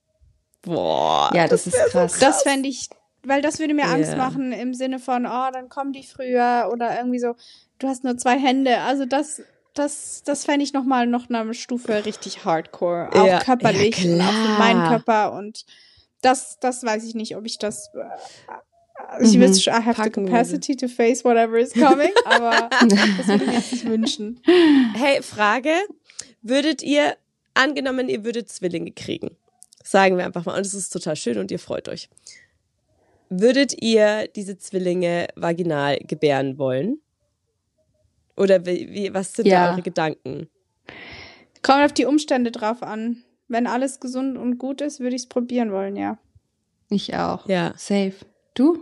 Boah. Ja, das, ist krass. Das fände ich, weil das würde mir Ja. Angst machen im Sinne von, oh, dann kommen die früher oder irgendwie so, du hast nur zwei Hände. Also das, das, das fände ich nochmal noch eine Stufe richtig hardcore. Auch Ja. körperlich Ja, und auch für klar. meinen Körper und das, das weiß ich nicht, ob ich das, äh, also ich Mhm. wüsste, I have the Packen capacity to face whatever is coming, aber das würde ich mir jetzt nicht wünschen. Hey, Frage. Würdet ihr, angenommen, ihr würdet Zwillinge kriegen, sagen wir einfach mal, und es ist total schön und ihr freut euch. Würdet ihr diese Zwillinge vaginal gebären wollen? Oder wie, wie, was sind Ja. da eure Gedanken? Kommt auf die Umstände drauf an. Wenn alles gesund und gut ist, würde ich es probieren wollen, ja. Ich auch. Ja. Safe. Du?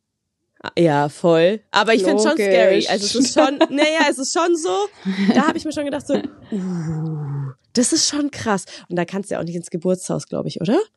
Ja, voll. Aber ich finde es schon Logisch. scary. Also es ist schon, naja, es ist schon so, da habe ich mir schon gedacht so, uh, das ist schon krass. Und da kannst du ja auch nicht ins Geburtshaus, glaube ich, oder?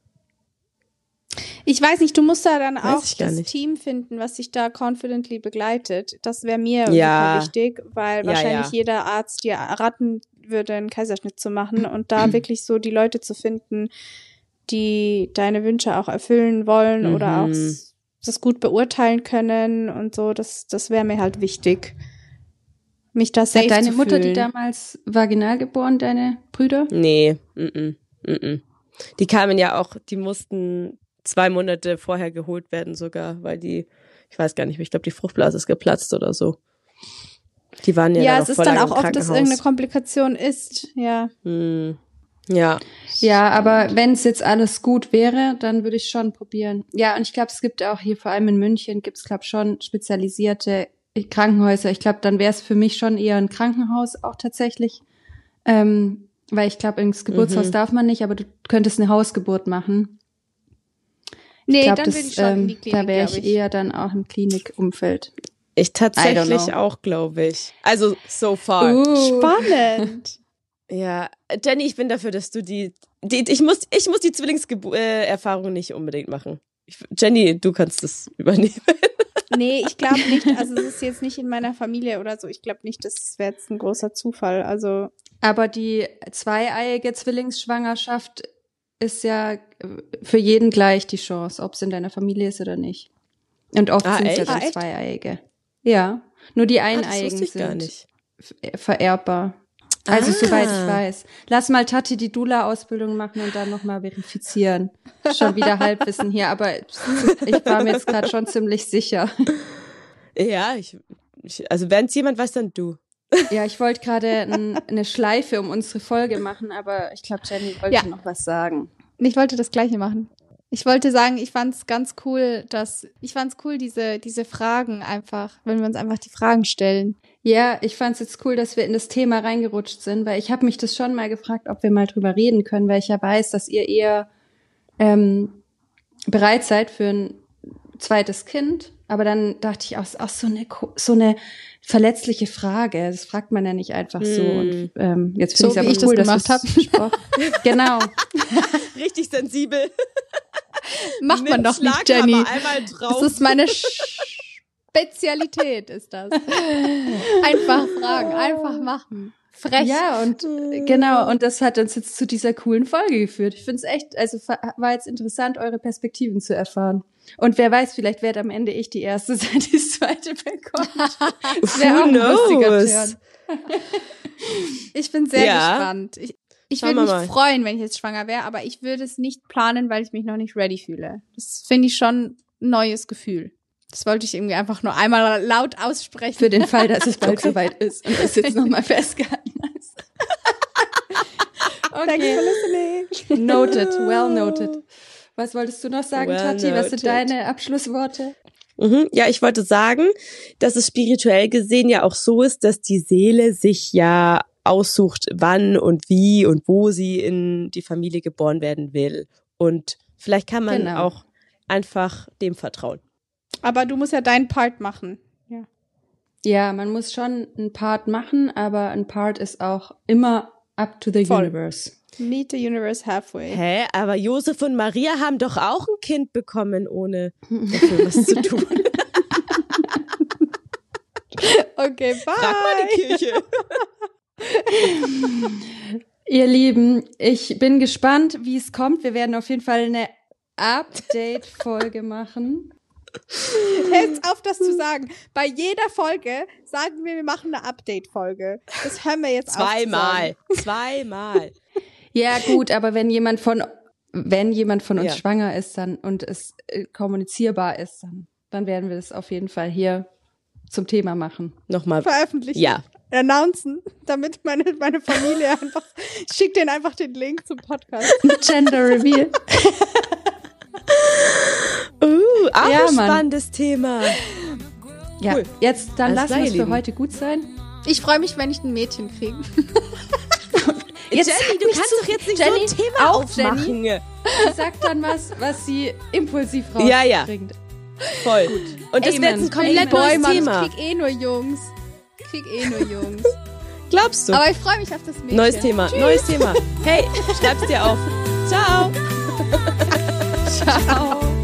Ich weiß nicht, du musst da dann Weiß auch ich gar das nicht. Team finden, was dich da confidently begleitet. Das wäre mir Ja. super wichtig, weil Ja, wahrscheinlich ja. jeder Arzt dir raten würde, einen Kaiserschnitt zu machen und da wirklich so die Leute zu finden, die deine Wünsche auch erfüllen wollen Mhm. oder auch s- das gut beurteilen können und so, das, das wäre mir halt wichtig, mich da safe Hat deine zu Mutter fühlen. die damals vaginal geboren, deine Brüder? Nee, mm, mm, mm. Die kamen ja auch, die mussten zwei Monate vorher geholt werden sogar, weil die, ich weiß gar nicht, ich glaube, die Fruchtblase ist geplatzt oder so. Die waren ja, Ja, dann es auch ist voll dann lange auch im oft, dass Krankenhaus. irgendeine Komplikation ist, ja. Hm. Ja. Ja, aber wenn es jetzt alles gut wäre, dann würde ich schon probieren. Ja, und ich glaube, es gibt auch hier, vor allem in München, gibt es, glaube ich, schon spezialisierte Krankenhäuser. Ich glaube, dann wäre es für mich schon eher ein Krankenhaus auch tatsächlich. Ähm, Weil ich glaube, ins Geburtshaus Mhm. darf man nicht, aber du könntest eine Hausgeburt machen. Nee, ich glaube, dann das, will ich schon in die ähm, Klinik, da wäre glaub ich eher dann auch im Klinikumfeld. Ich I tatsächlich don't know. auch, glaube ich. Also, so far. Uh. Spannend. Ja, Jenny, ich bin dafür, dass du die, die ich muss, ich muss die Zwillingserfahrung nicht unbedingt machen. Ich, Jenny, du kannst das übernehmen. Nee, ich glaube nicht. Also es ist jetzt nicht in meiner Familie oder so. Ich glaube nicht, das wäre jetzt ein großer Zufall. Also Aber die zweieiige Zwillingsschwangerschaft ist ja für jeden gleich die Chance, ob es in deiner Familie ist oder nicht. Und oft Ah, sind es ja echt? dann Ah, echt? zweieiige. Ja, nur die Ah, das eineiigen wusste ich sind gar nicht. f- vererbbar. Also Ah. soweit ich weiß. Lass mal Tati die Dula-Ausbildung machen und dann nochmal verifizieren. Schon wieder Halbwissen hier, aber ich war mir jetzt gerade schon ziemlich sicher. Ja, ich, ich also wenn es jemand weiß, dann du. Ja, ich wollte gerade ein, eine Schleife um unsere Folge machen, aber ich glaube, Jenny wollte Ja. noch was sagen. ich wollte das Gleiche machen. Ich wollte sagen, ich fand es ganz cool, dass ich fand's cool, diese diese Fragen einfach, wenn wir uns einfach die Fragen stellen. Ja, ich fand's jetzt cool, dass wir in das Thema reingerutscht sind, weil ich habe mich das schon mal gefragt, ob wir mal drüber reden können, weil ich ja weiß, dass ihr eher ähm, bereit seid für ein zweites Kind. Aber dann dachte ich auch, ist auch so eine ko- so eine verletzliche Frage. Das fragt man ja nicht einfach so. Mm. Und ähm, jetzt So, finde ich wie es ich aber cool, das dass gemacht wir's besprochen. Genau. Richtig sensibel. Macht man Nimm doch nicht, Schlaghammer Jenny. einmal Das drauf. ist meine Spezialität, ist das. Einfach fragen, einfach machen. Frech. Ja, und genau, und das hat uns jetzt zu dieser coolen Folge geführt. Ich finde es echt, also fa- war jetzt interessant, eure Perspektiven zu erfahren. Und wer weiß, vielleicht werde am Ende ich die Erste sein, die das Zweite bekommt. Das wäre Who auch ein lustiger knows? Turn. Ich bin sehr Ja. gespannt. Ich, ich Schauen würde wir mich mal. freuen, wenn ich jetzt schwanger wäre, aber ich würde es nicht planen, weil ich mich noch nicht ready fühle. Das finde ich schon ein neues Gefühl. Das wollte ich irgendwie einfach nur einmal laut aussprechen. Für den Fall, dass es bald soweit ist und das jetzt nochmal festgehalten ist. Thanks Okay, for listening. noted, well noted. Was wolltest du noch sagen, Well Tati? Was sind noted. deine Abschlussworte? Mhm. Ja, ich wollte sagen, dass es spirituell gesehen ja auch so ist, dass die Seele sich ja aussucht, wann und wie und wo sie in die Familie geboren werden will. Und vielleicht kann man Genau. auch einfach dem vertrauen. Aber du musst ja deinen Part machen. Ja. Ja, man muss schon einen Part machen, aber ein Part ist auch immer up to the Voll. universe. Meet the universe halfway. Hä? Aber Josef und Maria haben doch auch ein Kind bekommen, ohne dafür was zu tun. Okay, bye. Frag mal die Kirche. Ihr Lieben, ich bin gespannt, wie es kommt. Wir werden auf jeden Fall eine Update-Folge machen. Jetzt auf das zu sagen. Bei jeder Folge sagen wir, wir machen eine Update-Folge. Das hören wir jetzt auf zu Zweimal. sagen. Zweimal. Ja, gut, aber wenn jemand von, wenn jemand von uns Ja. schwanger ist dann und es äh, kommunizierbar ist, dann, dann werden wir das auf jeden Fall hier zum Thema machen. Nochmal. Veröffentlichen. Ja. Announcen, damit meine, meine Familie einfach, ich schick denen einfach den Link zum Podcast. Gender Reveal. Uh, auch Ja, ein Mann. spannendes Thema. Ja, Cool. jetzt dann Alles lassen klar, wir ihr es für Lieben. heute gut sein. Ich freue mich, wenn ich ein Mädchen kriege. Jetzt Jenny, sag du nicht kannst so doch jetzt nicht Jenny, so ein Thema auf, aufmachen. Sie sagt dann was, was sie impulsiv Ja, ja. rausbringt. Voll. Und das Amen. wird jetzt ein komplett Amen. neues Boy, Mann, Thema. ich krieg eh nur Jungs. Ich krieg eh nur Jungs. Glaubst du? Aber ich freue mich auf das Mädchen. Neues Thema, Tschüss. neues Thema. Hey, schreib's dir auf. Ciao. Ciao.